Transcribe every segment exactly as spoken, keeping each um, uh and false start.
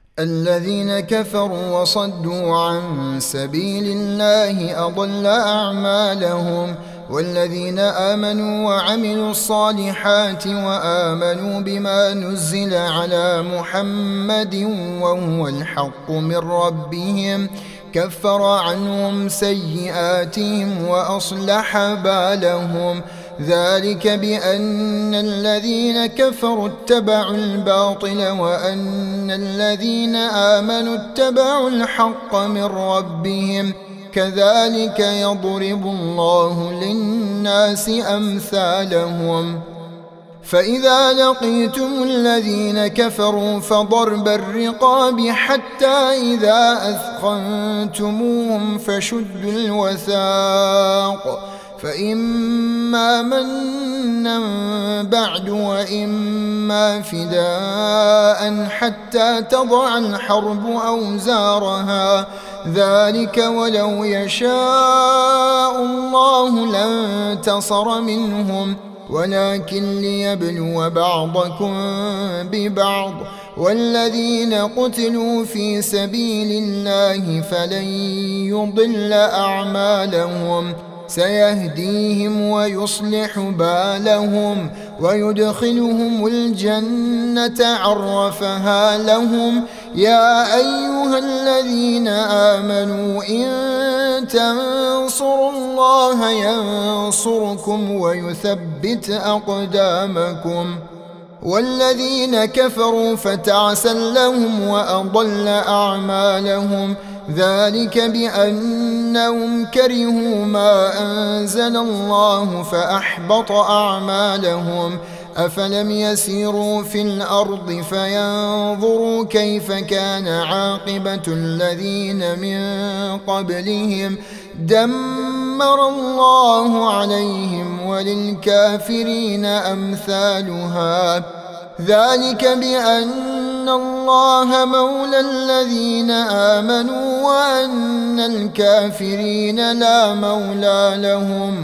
الذين كفروا وصدوا عن سبيل الله أضل أعمالهم، والذين آمنوا وعملوا الصالحات وآمنوا بما نزل على محمد وهو الحق من ربهم كفر عنهم سيئاتهم وأصلح بالهم. ذلك بأن الذين كفروا اتبعوا الباطل وأن الذين آمنوا اتبعوا الحق من ربهم، كذلك يضرب الله للناس أمثالهم. فإذا لقيتم الذين كفروا فضرب الرقاب حتى إذا أثخنتموهم فشدوا الوثاق، فإما منا بعد وإما فداء حتى تضع الحرب أوزارها، ذلك ولو يشاء الله لانتصر منهم ولكن ليبلو بعضكم ببعض. والذين قتلوا في سبيل الله فلن يضل أعمالهم، سيهديهم ويصلح بالهم ويدخلهم الجنة عرفها لهم. يا أيها الذين آمنوا إن تنصروا الله ينصركم ويثبت أقدامكم. والذين كفروا فتعسا لهم وأضل أعمالهم، ذلك بأنهم كرهوا ما أنزل الله فأحبط أعمالهم. أفلم يسيروا في الأرض فينظروا كيف كان عاقبة الذين من قبلهم، دمر الله عليهم وللكافرين أمثالها. ذلك بأن الله مولى الذين آمنوا وأن الكافرين لا مولى لهم.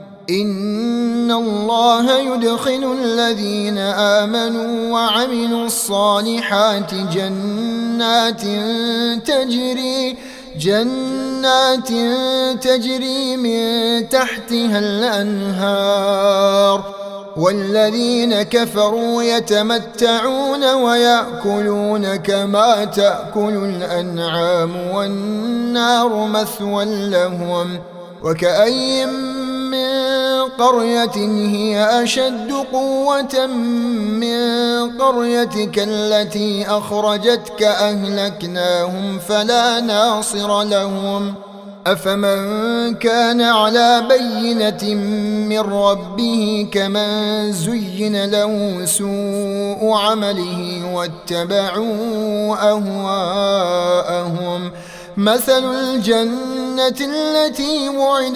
إن الله يدخل الذين آمنوا وعملوا الصالحات جنات تجري جنات تجري من تحتها الأنهار، والذين كفروا يتمتعون ويأكلون كما تأكل الأنعام والنار مثوى لهم. وكأي من قرية هي أشد قوة من قريتك التي أخرجتك أهلكناهم فلا ناصر لهم. أفمن كان على بينة من ربه كمن زين له سوء عمله واتبعوا أهواءهم. مثل الجنة التي وعد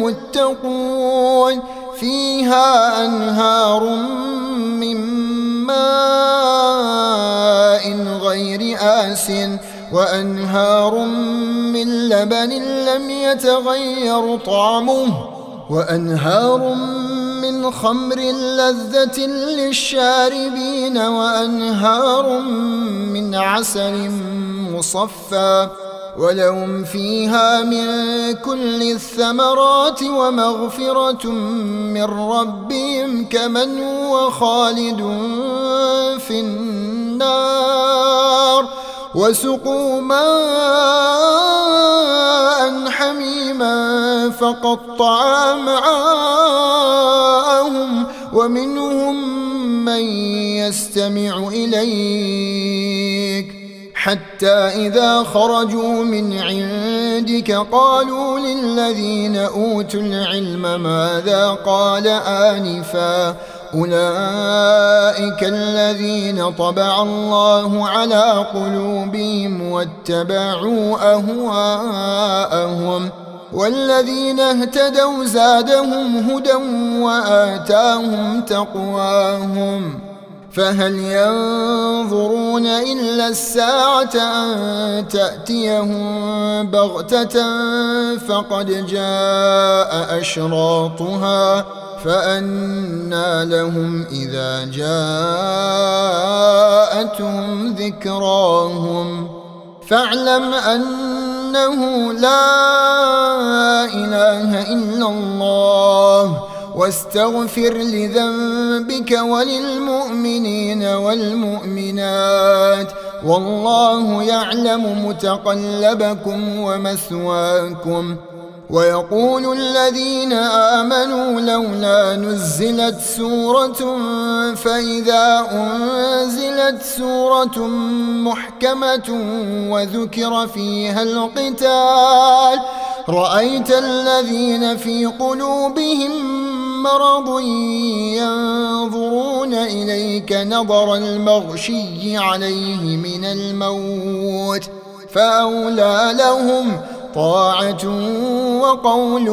المتقون فيها أنهار من ماء غير آسٍ وأنهار من لبن لم يتغير طعمه وأنهار من خمر لذة للشاربين وأنهار من عسل مصفى ولهم فيها من كل الثمرات ومغفرة من ربهم كمن هو خالد في النار وسقوا ماء حميما فقطع أمعاءهم ومنهم من يستمع إليك حتى إذا خرجوا من عندك قالوا للذين أوتوا العلم ماذا قال آنفا أولئك الذين طبع الله على قلوبهم واتبعوا أهواءهم والذين اهتدوا زادهم هدى وآتاهم تقواهم فهل ينظرون إلا الساعة أن تأتيهم بغتة فقد جاء أشراطها فأنى لهم إذا جاءتهم ذكراهم فاعلم أنه لا إله إلا الله واستغفر لذنبك وللمؤمنين والمؤمنات والله يعلم متقلبكم ومثواكم. ويقول الذين آمنوا لولا نزلت سورة فإذا أنزلت سورة محكمة وذكر فيها القتال رأيت الذين في قلوبهم مرض ينظرون إليك نظر المغشي عليه من الموت فأولى لهم طاعة وقول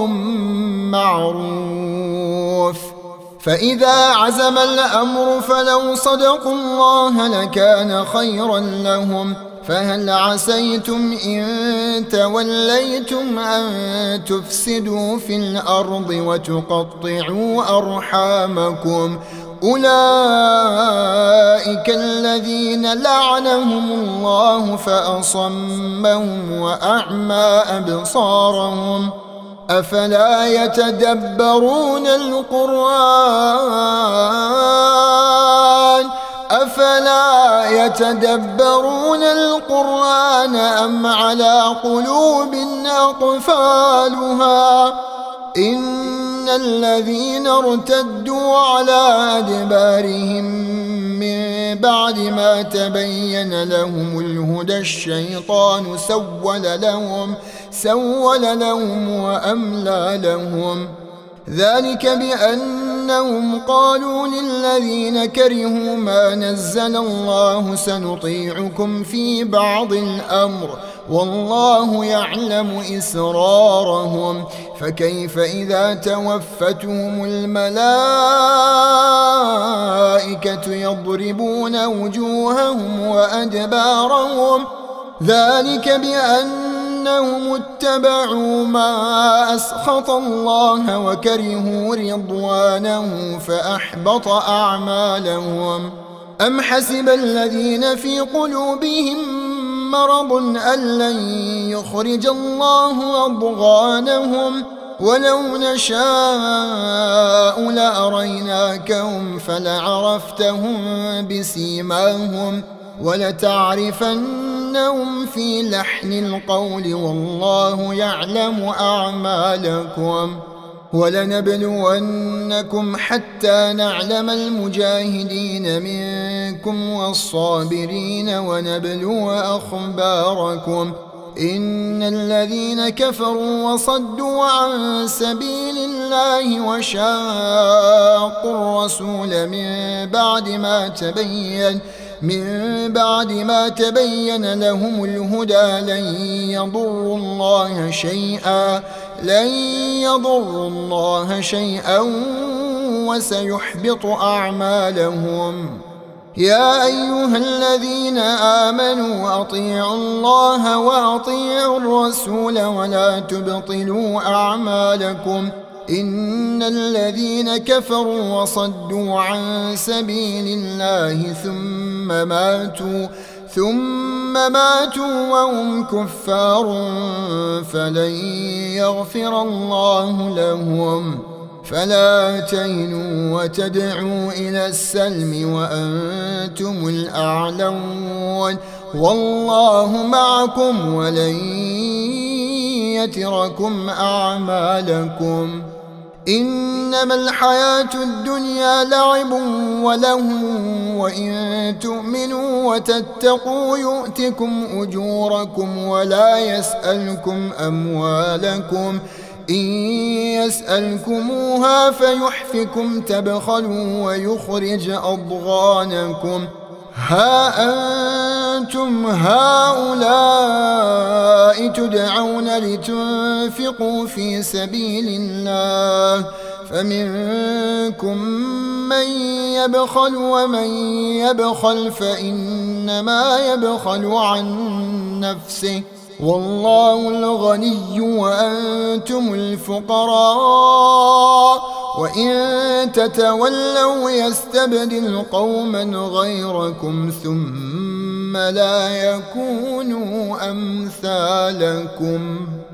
معروف. فإذا عزم الأمر فلو صدقوا الله لكان خيرا لهم. فهل عسيتم إن توليتم أن تفسدوا في الأرض وتقطعوا أرحامكم أولئك الذين لعنهم الله فأصمهم وأعمى أبصارهم أفلا يتدبرون القرآن أفلا يتدبرون القرآن أم على قلوب أقفالها إن الذين ارتدوا على أدبارهم من بعد ما تبين لهم الهدى الشيطان سول لهم سول لهم وأملى لهم ذلك بأنهم قالوا للذين كرهوا ما نزل الله سنطيعكم في بعض الأمر والله يعلم إسرارهم فكيف إذا توفتهم الملائكة يضربون وجوههم وأدبارهم ذلك بأنهم اتبعوا ما أسخط الله وكرهوا رضوانه فأحبط أعمالهم. أم حسب الذين في قلوبهم مرض أن لن يخرج الله أضغانهم ولو نشاء لأريناكهم فلعرفتهم بسيماهم ولتعرفنهم في لحن القول والله يعلم أعمالكم. ولنبلونكم حتى نعلم المجاهدين منكم والصابرين ونبلو أخباركم إن الذين كفروا وصدوا عن سبيل الله وشاقوا الرسول من بعد ما تبين من بعد ما تبين لهم الهدى لن يضروا الله شيئا لن يضروا الله شيئا وسيحبط أعمالهم. يا أيها الذين آمنوا أطيعوا الله وأطيعوا الرسول ولا تبطلوا أعمالكم إن الذين كفروا وصدوا عن سبيل الله ثم ماتوا ثم ماتوا وهم كفار فلن يغفر الله لهم. فلا تهنوا وتدعوا إلى السلم وأنتم الأعلون والله معكم ولن يتركم أعمالكم. إنما الحياة الدنيا لعب ولهو وإن تؤمنوا وتتقوا يؤتكم أجوركم ولا يسألكم أموالكم إن يسألكموها فيحفكم تبخلوا ويخرج أضغانكم. ها أنتم هؤلاء تدعون لتنفقوا في سبيل الله فمنكم من يبخل ومن يبخل فإنما يبخل عن نفسه والله الغني وأنتم الفقراء وإن تتولوا يستبدل قوما غيركم ثم لا يكونوا أمثالكم.